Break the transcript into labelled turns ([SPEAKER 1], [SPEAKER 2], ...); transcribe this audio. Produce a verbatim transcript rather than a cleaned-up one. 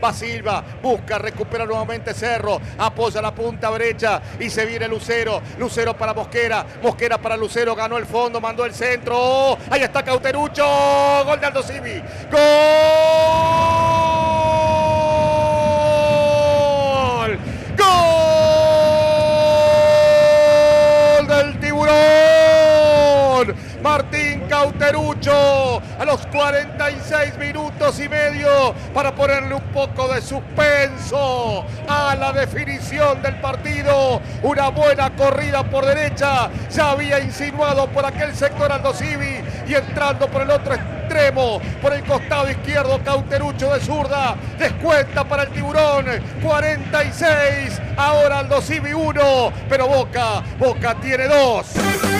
[SPEAKER 1] Va Silva, busca, recupera nuevamente Cerro, apoya la punta derecha y se viene Lucero. Lucero para Mosquera, Mosquera para Lucero, ganó el fondo, mandó el centro. ¡Oh! Ahí está Cauterucho, gol de Aldo Civi. ¡Gol! ¡Gol del Tiburón! Martín Cauterucho a los cuarenta y seis minutos y medio para ponerle un poco de suspenso a la definición del partido. Una buena corrida por derecha, ya había insinuado por aquel sector Aldo Civi y entrando por el otro extremo, por el costado izquierdo Cauterucho de zurda, descuenta para el Tiburón, cuarenta y seis, ahora Aldo Civi uno, pero Boca, Boca tiene dos.